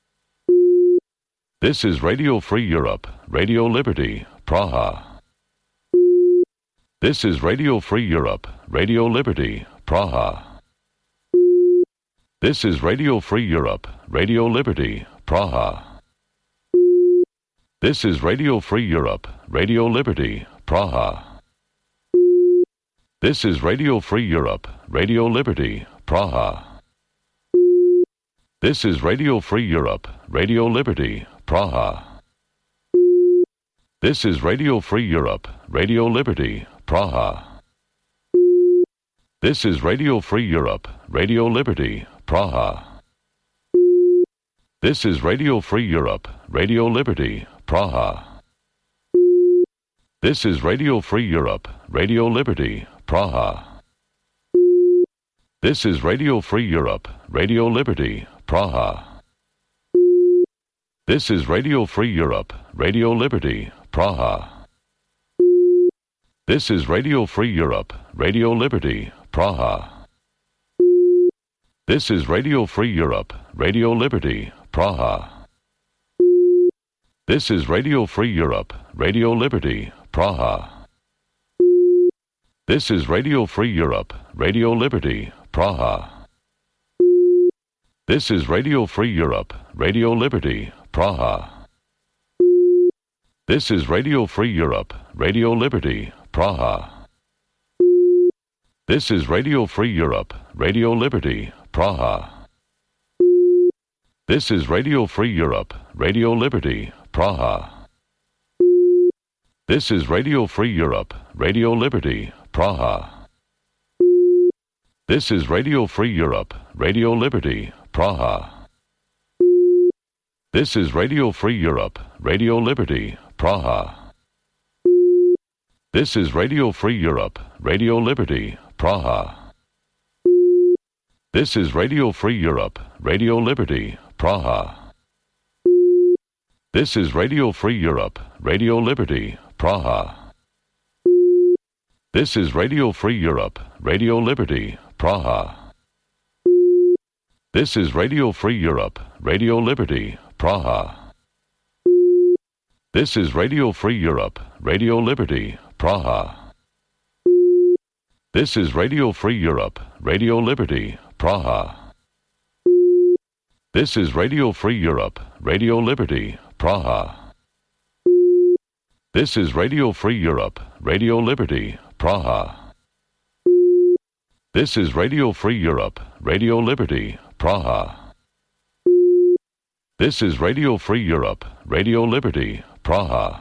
This is Radio Free Europe, Radio Liberty, Praha. This is Radio Free Europe, Radio Liberty, Praha. This is Radio Free Europe, Radio Liberty, Praha. This is Radio Free Europe, Radio Liberty, Praha. This is Radio Free Europe, Radio Liberty, Praha. This is Radio Free Europe, Radio Liberty, Praha. This is Radio Free Europe, Radio Liberty, Praha. This is Radio Free Europe, Radio Liberty, Praha. This is Radio Free Europe, Radio Liberty, Praha. This is Radio Free Europe, Radio Liberty, Praha. This is Radio Free Europe, Radio Liberty, Praha. This is Radio Free Europe, Radio Liberty, Praha. This is Radio Free Europe, Radio Liberty, Praha. This is Radio Free Europe, Radio Liberty, Praha. This is Radio Free Europe, Radio Liberty, Praha. This is Radio Free Europe, Radio Liberty, Praha. This is Radio Free Europe, Radio Liberty, Praha. This is Radio Free Europe, Radio Liberty, Praha. This is Radio Free Europe, Radio Liberty, Praha. This is Radio Free Europe, Radio Liberty, Praha. This is Radio Free Europe, Radio Liberty, Praha. This is Radio Free Europe, Radio Liberty, Praha. This is Radio Free Europe, Radio Liberty, Praha. This is Radio Free Europe, Radio Liberty, Praha. This is Radio Free Europe, Radio Liberty, Praha. This is Radio Free Europe, Radio Liberty, Praha. This is Radio Free Europe, Radio Liberty, Praha. This is Radio Free Europe, Radio Liberty, Praha. This is Radio Free Europe, Radio Liberty, Praha. This is Radio Free Europe, Radio Liberty, Praha. This is Radio Free Europe, Radio Liberty, Praha. This is Radio Free Europe, Radio Liberty, Praha. This is Radio Free Europe, Radio Liberty, Praha. This is Radio Free Europe, Radio Liberty, Praha.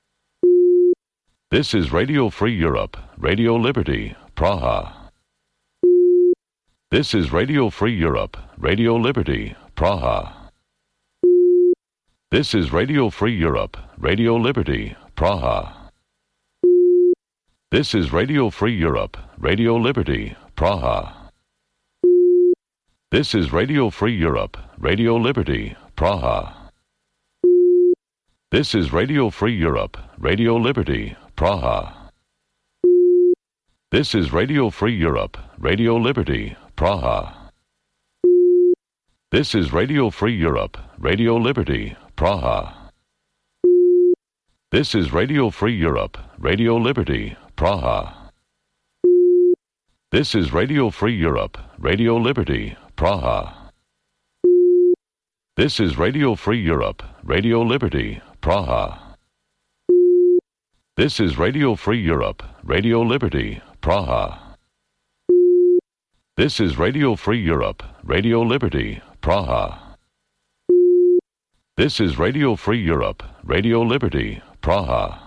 This is Radio Free Europe, Radio Liberty, Praha. This is Radio Free Europe, Radio Liberty, Praha. This is Radio Free Europe, Radio Liberty, Praha. This is Radio Free Europe, Radio Liberty, Praha. This is Radio Free Europe, Radio Liberty, Praha. This is Radio Free Europe, Radio Liberty, Praha. This is Radio Free Europe, Radio Liberty, Praha. This is Radio Free Europe, Radio Liberty, Praha. This is Radio Free Europe, Radio Liberty, Praha. This is Radio Free Europe, Radio Liberty, Praha. This is Radio Free Europe, Radio Liberty, Praha. This is Radio Free Europe, Radio Liberty, Praha. This is Radio Free Europe, Radio Liberty, Praha. This is Radio Free Europe, Radio Liberty, Praha.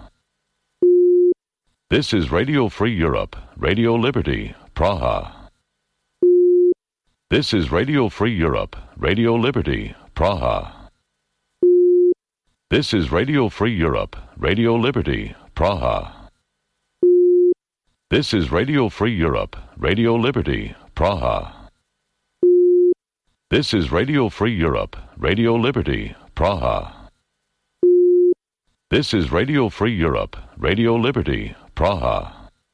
This is Radio Free Europe, Radio Liberty, Praha. This is Radio Free Europe, Radio Liberty, Praha. This is Radio Free Europe, Radio Liberty, Praha. This is Radio Free Europe, Radio Liberty, Praha. This is Radio Free Europe, Radio Liberty, Praha. This is Radio Free Europe, Radio Liberty, Praha.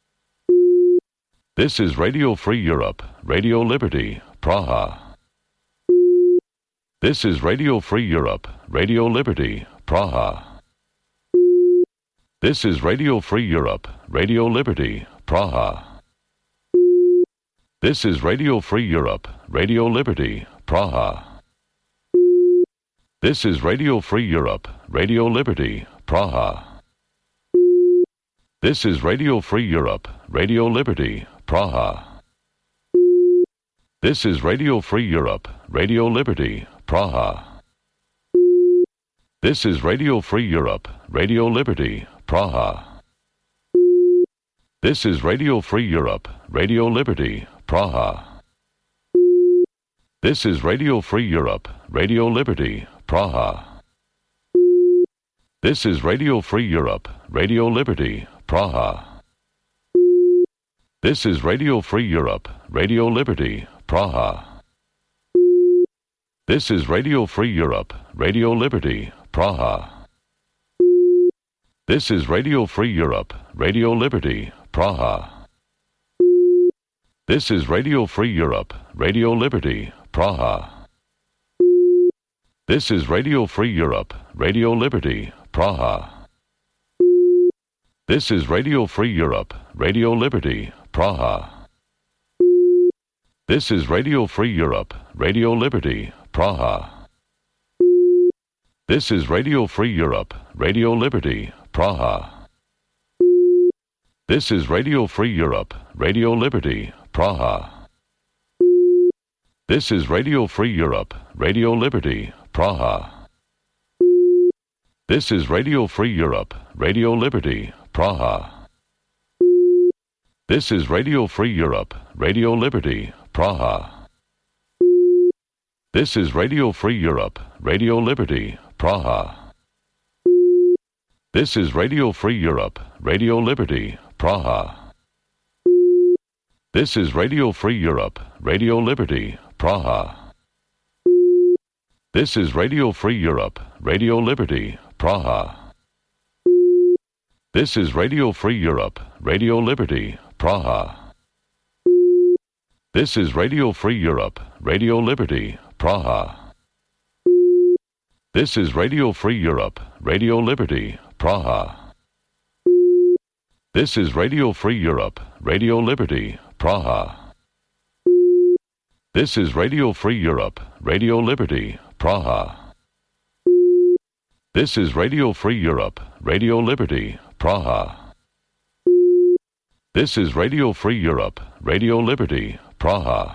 This is Radio Free Europe, Radio Liberty, Praha. This is Radio Free Europe, Radio Liberty, Praha. This is Radio Free Europe, Radio Liberty, Praha. This is Radio Free Europe, Radio Liberty, Praha. This is Radio Free Europe, Radio Liberty, Praha. This is Radio Free Europe, Radio Liberty, Praha. This is Radio Free Europe, Radio Liberty, Praha. This is Radio Free Europe, Radio Liberty, Praha. This is Radio Free Europe, Radio Liberty, Praha. This is Radio Free Europe, Radio Liberty, Praha. This is Radio Free Europe, Radio Liberty, Praha. This is Radio Free Europe, Radio Liberty, Praha. This is Radio Free Europe, Radio Liberty, Praha. This is Radio Free Europe, Radio Liberty, Praha. This is Radio Free Europe, Radio Liberty, Praha. This is Radio Free Europe, Radio Liberty, Praha. This is Radio Free Europe, Radio Liberty, Praha. This is Radio Free Europe, Radio Liberty, Praha. This is Radio Free Europe, Radio Liberty, Praha. This is Radio Free Europe, Radio Liberty, Praha. This is Radio Free Europe, Radio Liberty, Praha. This is Radio Free Europe, Radio Liberty, Praha. This is Radio Free Europe, Radio Liberty, Praha. This is Radio Free Europe, Radio Liberty, Praha. This is Radio Free Europe, Radio Liberty, Praha. This is Radio Free Europe, Radio Liberty, Praha. This is Radio Free Europe, Radio Liberty, Praha. This is Radio Free Europe, Radio Liberty, Praha. This is Radio Free Europe, Radio Liberty, Praha. This is Radio Free Europe, Radio Liberty, Praha. This is Radio Free Europe, Radio Liberty, Praha. This is Radio Free Europe, Radio Liberty, Praha. This is Radio Free Europe, Radio Liberty, Praha. This is Radio Free Europe, Radio Liberty, Praha.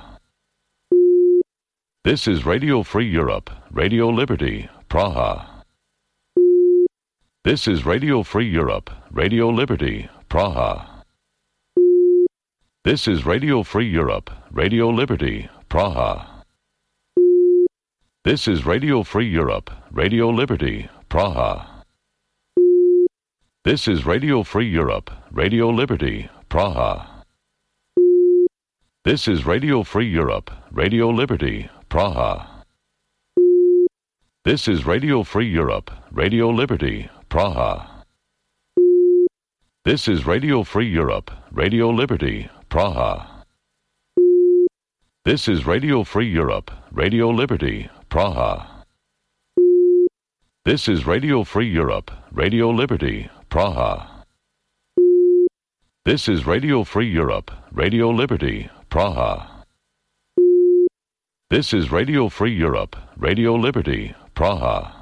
This is Radio Free Europe, Radio Liberty, Praha. This is Radio Free Europe, Radio Liberty, Praha. This is Radio Free Europe, Radio Liberty, Praha. This is Radio Free Europe, Radio Liberty, Praha. This is Radio Free Europe, Radio Liberty, Praha. This is Radio Free Europe, Radio Liberty, Praha. This is Radio Free Europe, Radio Liberty, Praha. This is Radio Free Europe, Radio Liberty, Praha. This is Radio Free Europe, Radio Liberty, Praha. This is Radio Free Europe, Radio Liberty, Praha. This is Radio Free Europe, Radio Liberty, Praha. This is Radio Free Europe, Radio Liberty, Praha.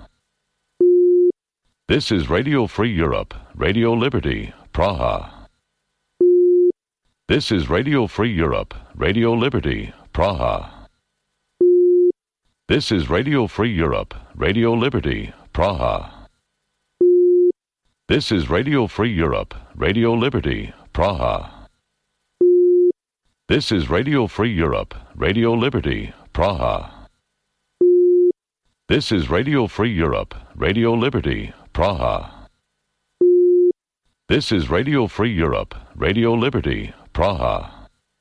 This is Radio Free Europe, Radio Liberty, Praha. This is Radio Free Europe, Radio Liberty, Praha. This is Radio Free Europe, Radio Liberty, Praha. This is Radio Free Europe, Radio Liberty, Praha. This is Radio Free Europe, Radio Liberty, Praha. This is Radio Free Europe, Radio Liberty, Praha. This is Radio Free Europe, Radio Liberty, Praha.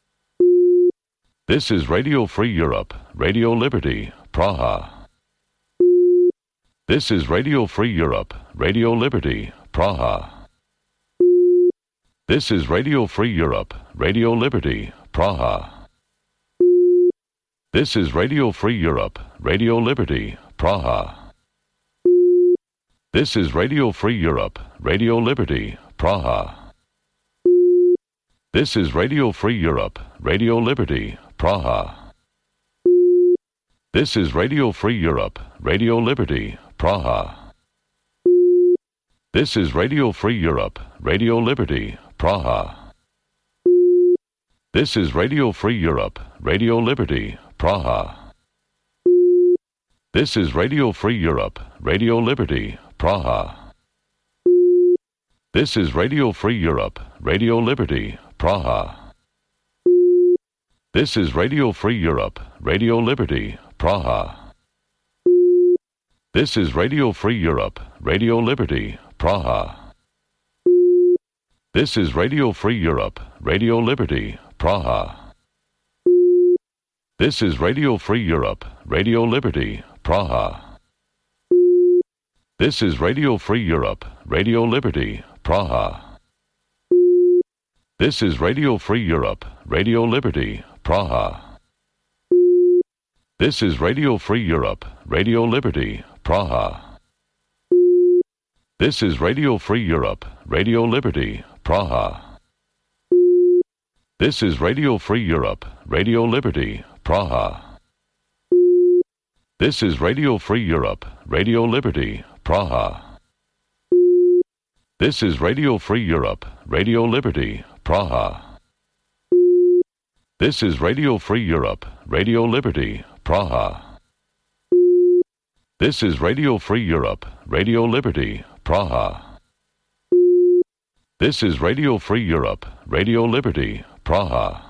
This is Radio Free Europe, Radio Liberty, Praha. This is Radio Free Europe, Radio Liberty, Praha. This is Radio Free Europe, Radio Liberty, Praha. This is Radio Free Europe, Radio Liberty, Praha. This is Radio Free Europe, Radio Liberty, Praha. This is Radio Free Europe, Radio Liberty, Praha. This is Radio Free Europe, Radio Liberty, Praha. This is Radio Free Europe, Radio Liberty, Praha. This is Radio Free Europe, Radio Liberty, Praha. This is Radio Free Europe, Radio Liberty, Praha. This is Radio Free Europe, Radio Liberty, Praha. This is Radio Free Europe, Radio Liberty, Praha. This is Radio Free Europe, Radio Liberty, Praha. This is Radio Free Europe, Radio Liberty, Praha. This is Radio Free Europe, Radio Liberty, Praha. This is Radio Free Europe, Radio Liberty, Praha. This is Radio Free Europe, Radio Liberty, Praha. This is Radio Free Europe, Radio Liberty, Praha. This is Radio Free Europe, Radio Liberty, Praha. This is Radio Free Europe, Radio Liberty, Praha. This is Radio Free Europe, Radio Liberty, Praha. This is Radio Free Europe, Radio Liberty, Praha. This is Radio Free Europe, Radio Liberty, Praha. This is Radio Free Europe, Radio Liberty, Praha. This is Radio Free Europe, Radio Liberty, Praha.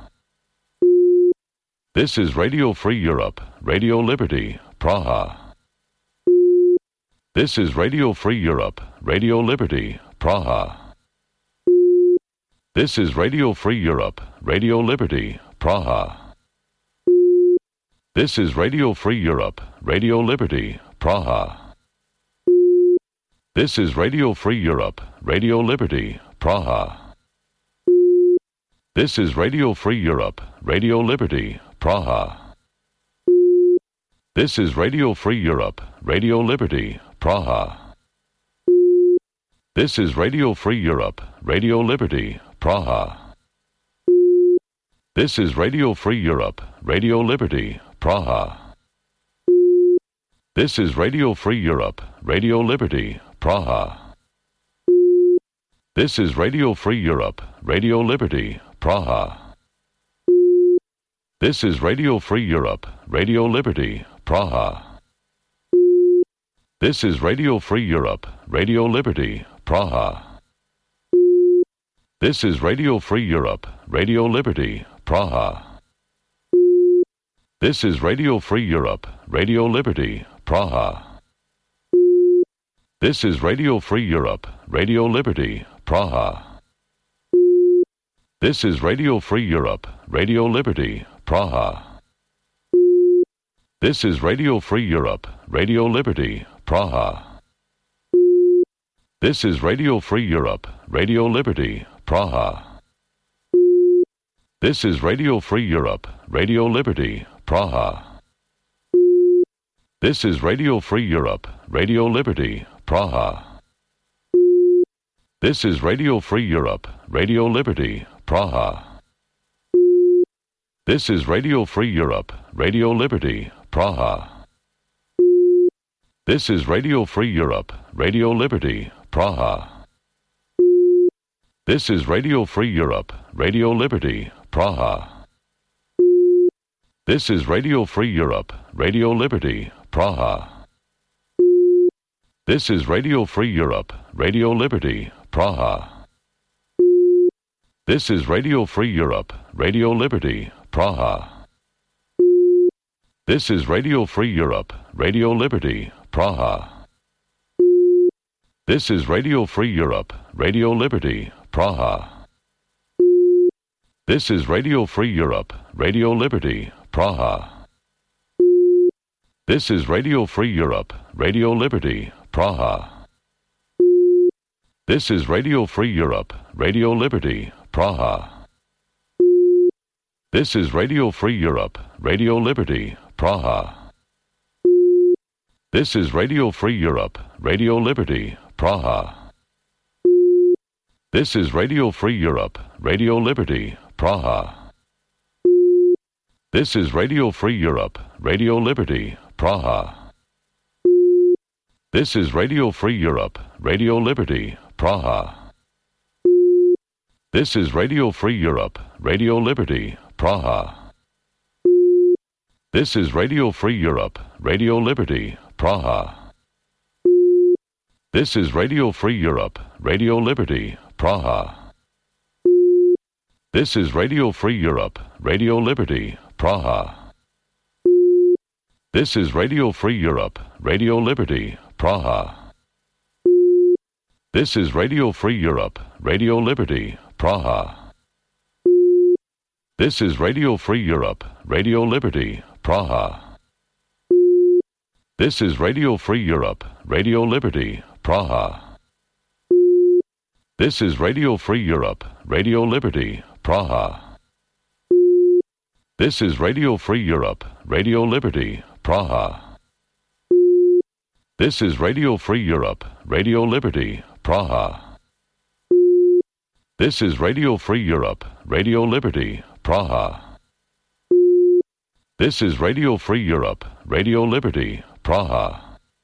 This is Radio Free Europe, Radio Liberty, Praha. This is Radio Free Europe, Radio Liberty, Praha. This is Radio Free Europe, Radio Liberty, Praha. This is Radio Free Europe, Radio Liberty, Praha. This is Radio Free Europe, Radio Liberty, Praha. This is Radio Free Europe, Radio Liberty, Praha. This is Radio Free Europe, Radio Liberty, Praha. This is Radio Free Europe, Radio Liberty, Praha. This is Radio Free Europe, Radio Liberty, Praha. This is Radio Free Europe, Radio Liberty, Praha. This is Radio Free Europe, Radio Liberty, Praha. This is Radio Free Europe, Radio Liberty, Praha. This is Radio Free Europe, Radio Liberty, Praha. This is Radio Free Europe, Radio Liberty, Praha. This is Radio Free Europe, Radio Liberty, Praha. This is Radio Free Europe, Radio Liberty, Praha. This is Radio Free Europe, Radio Liberty, Praha. This is Radio Free Europe, Radio Liberty, Praha. This is Radio Free Europe, Radio Liberty, Praha. This is Radio Free Europe, Radio Liberty, Praha. This is Radio Free Europe, Radio Liberty, Praha. This is Radio Free Europe, Radio Liberty, Praha. This is Radio Free Europe, Radio Liberty, Praha. This is Radio Free Europe, Radio Liberty, Praha. This is Radio Free Europe, Radio Liberty, Praha. This is Radio Free Europe, Radio Liberty, Praha. This is Radio Free Europe, Radio Liberty, Praha. This is Radio Free Europe, Radio Liberty, Praha. This is Radio Free Europe, Radio Liberty, Praha. This is Radio Free Europe, Radio Liberty, Praha. This is Radio Free Europe, Radio Liberty, Praha. This is Radio Free Europe, Radio Liberty, Praha. This is Radio Free Europe, Radio Liberty, Praha. This is Radio Free Europe, Radio Liberty, Praha. This is Radio Free Europe, Radio Liberty, Praha. This is Radio Free Europe, Radio Liberty, Praha. This is Radio Free Europe, Radio Liberty, Praha. This is Radio Free Europe, Radio Liberty, Praha. This is Radio Free Europe, Radio Liberty, Praha. This is Radio Free Europe, Radio Liberty, Praha. This is Radio Free Europe, Radio Liberty, Praha. This is Radio Free Europe, Radio Liberty, Praha. This is Radio Free Europe, Radio Liberty, Praha. This is Radio Free Europe, Radio Liberty, Praha. This is Radio Free Europe, Radio Liberty, Praha. This is Radio Free Europe, Radio Liberty, Praha. This is Radio Free Europe, Radio Liberty, Praha. This is Radio Free Europe, Radio Liberty, Praha. This is Radio Free Europe, Radio Liberty, Praha. This is Radio Free Europe, Radio Liberty, Praha. This is Radio Free Europe, Radio Liberty, Praha.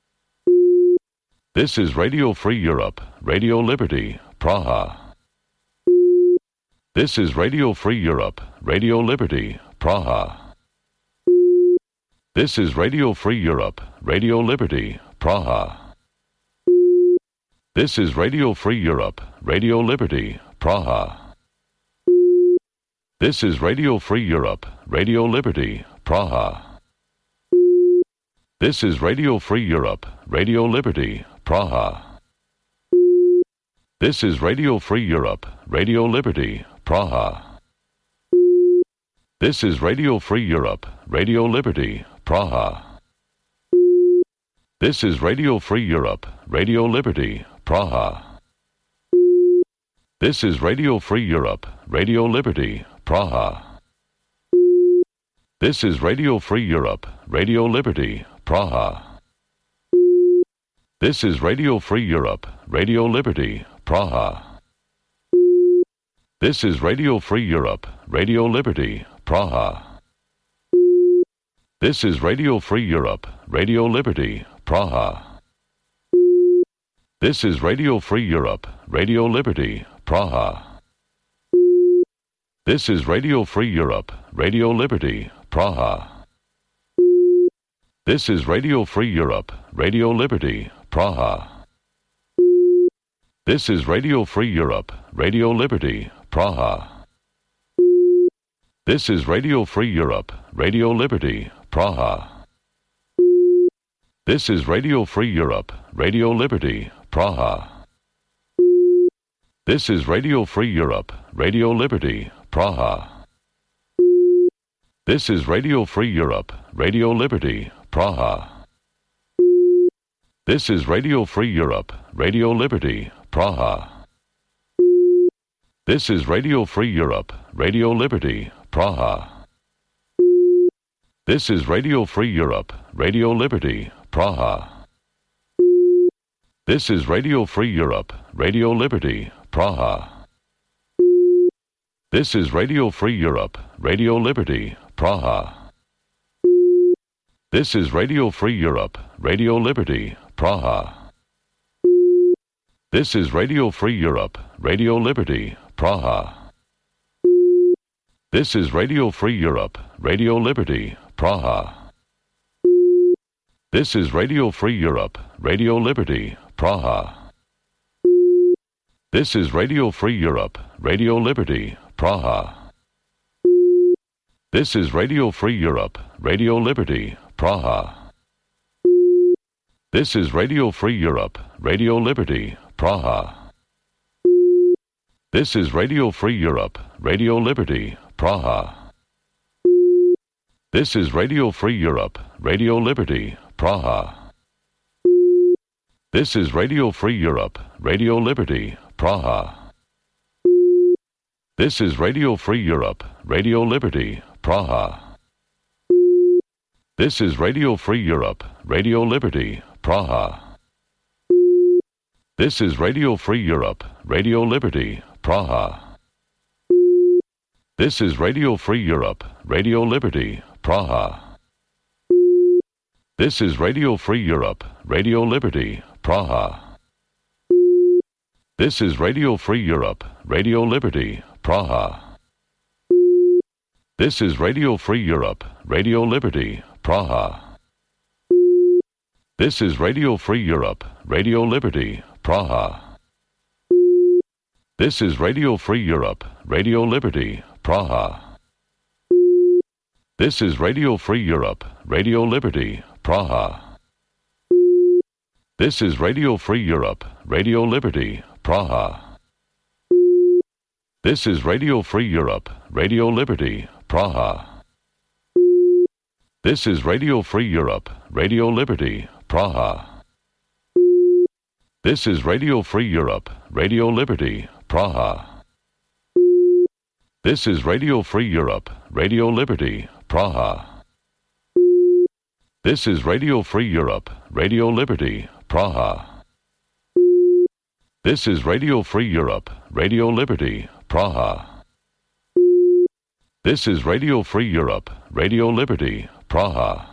This is Radio Free Europe, Radio Liberty, Praha. This is Radio Free Europe, Radio Liberty, Praha. This is Radio Free Europe, Radio Liberty, Praha. This is Radio Free Europe, Radio Liberty, Praha. This is Radio Free Europe, Radio Liberty, Praha. This is Radio Free Europe, Radio Liberty, Praha. This is Radio Free Europe, Radio Liberty, Praha. This is Radio Free Europe, Radio Liberty, Praha. This is Radio Free Europe, Radio Liberty, Praha. This is Radio Free Europe, Radio Liberty, Praha. This is Radio Free Europe, Radio Liberty, Praha. This is Radio Free Europe, Radio Liberty, Praha. This is Radio Free Europe, Radio Liberty, Praha. This is Radio Free Europe, Radio Liberty, Praha. This is Radio Free Europe, Radio Liberty, Praha. This is Radio Free Europe, Radio Liberty, Praha. This is Radio Free Europe, Radio Liberty, Praha. This is Radio Free Europe, Radio Liberty, Praha. This is Radio Free Europe, Radio Liberty, Praha. This is Radio Free Europe, Radio Liberty, Praha. This is Radio Free Europe, Radio Liberty, Praha. This is Radio Free Europe, Radio Liberty, Praha. This is Radio Free Europe, Radio Liberty, Praha. This is Radio Free Europe, Radio Liberty, Praha. This is Radio Free Europe, Radio Liberty, Praha. This is Radio Free Europe, Radio Liberty, Praha. This is Radio Free Europe, Radio Liberty, Praha. This is Radio Free Europe, Radio Liberty, Praha. This is Radio Free Europe, Radio Liberty, Praha. This is Radio Free Europe, Radio Liberty, Praha. This is Radio Free Europe, Radio Liberty, Praha. This is Radio Free Europe, Radio Liberty, Praha. This is Radio Free Europe, Radio Liberty, Praha. This is Radio Free Europe, Radio Liberty, Praha. This is Radio Free Europe, Radio Liberty, Praha. This is Radio Free Europe, Radio Liberty, Praha. This is Radio Free Europe, Radio Liberty, Praha. This is Radio Free Europe, Radio Liberty, Praha. This is Radio Free Europe, Radio Liberty, Praha. This is Radio Free Europe, Radio Liberty, Praha. This is Radio Free Europe, Radio Liberty, Praha. This is Radio Free Europe, Radio Liberty, Praha. This is Radio Free Europe, Radio Liberty, Praha. This is Radio Free Europe, Radio Liberty, Praha. This is Radio Free Europe, Radio Liberty, Praha. This is Radio Free Europe, Radio Liberty, Praha. This is Radio Free Europe, Radio Liberty, Praha. This is Radio Free Europe, Radio Liberty, Praha. This is Radio Free Europe, Radio Liberty, Praha. This is Radio Free Europe, Radio Liberty, Praha. This is Radio Free Europe, Radio Liberty, Praha. This is Radio Free Europe, Radio Liberty, Praha. This is Radio Free Europe, Radio Liberty, Praha. This is Radio Free Europe, Radio Liberty, Praha. This is Radio Free Europe, Radio Liberty, Praha.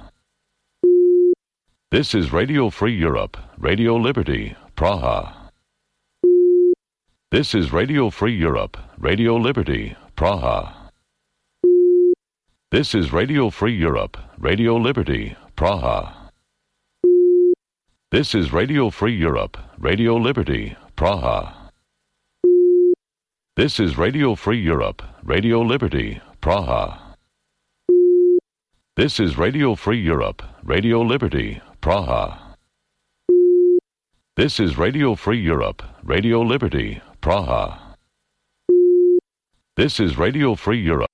This is Radio Free Europe, Radio Liberty, Praha. This is Radio Free Europe, Radio Liberty, Praha. This is Radio Free Europe, Radio Liberty, Praha. This is Radio Free Europe, Radio Liberty, Praha. This is Radio Free Europe, Radio Liberty, Praha. This is Radio Free Europe, Radio Liberty, Praha. This is Radio Free Europe, Radio Liberty, Praha. This is Radio Free Europe.